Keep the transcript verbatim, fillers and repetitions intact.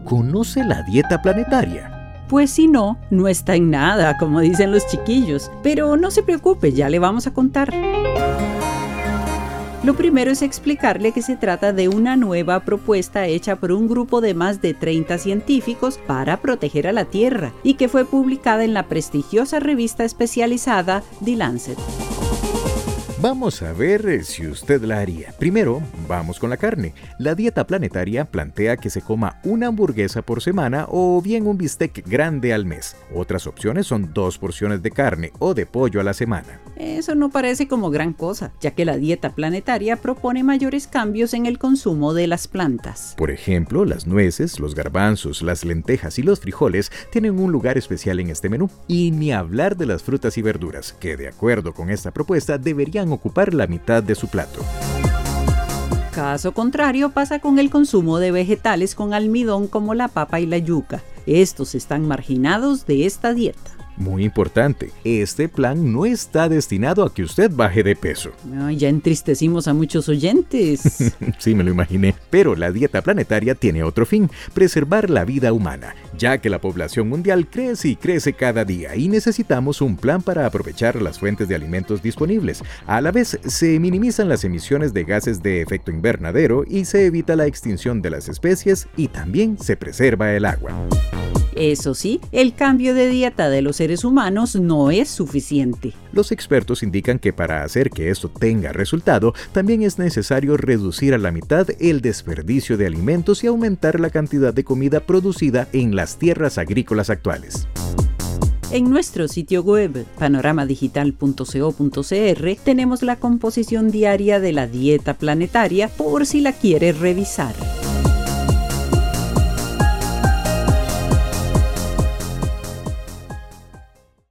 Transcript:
¿Conoce la dieta planetaria? Pues si no, no está en nada, como dicen los chiquillos. Pero no se preocupe, ya le vamos a contar. Lo primero es explicarle que se trata de una nueva propuesta hecha por un grupo de más de treinta científicos para proteger a la Tierra y que fue publicada en la prestigiosa revista especializada The Lancet. Vamos a ver si usted la haría. Primero, vamos con la carne. La dieta planetaria plantea que se coma una hamburguesa por semana o bien un bistec grande al mes. Otras opciones son dos porciones de carne o de pollo a la semana. Eso no parece como gran cosa, ya que la dieta planetaria propone mayores cambios en el consumo de las plantas. Por ejemplo, las nueces, los garbanzos, las lentejas y los frijoles tienen un lugar especial en este menú. Y ni hablar de las frutas y verduras, que de acuerdo con esta propuesta deberían ocupar la mitad de su plato. Caso contrario pasa con el consumo de vegetales con almidón como la papa y la yuca. Estos están marginados de esta dieta. Muy importante, este plan no está destinado a que usted baje de peso. Ay, ya entristecimos a muchos oyentes. Sí, me lo imaginé. Pero la dieta planetaria tiene otro fin: preservar la vida humana, ya que la población mundial crece y crece cada día y necesitamos un plan para aprovechar las fuentes de alimentos disponibles. A la vez, se minimizan las emisiones de gases de efecto invernadero y se evita la extinción de las especies y también se preserva el agua. Eso sí, el cambio de dieta de los seres humanos no es suficiente. Los expertos indican que para hacer que esto tenga resultado, también es necesario reducir a la mitad el desperdicio de alimentos y aumentar la cantidad de comida producida en las tierras agrícolas actuales. En nuestro sitio web, panorama digital punto co punto cr, tenemos la composición diaria de la dieta planetaria por si la quiere revisar.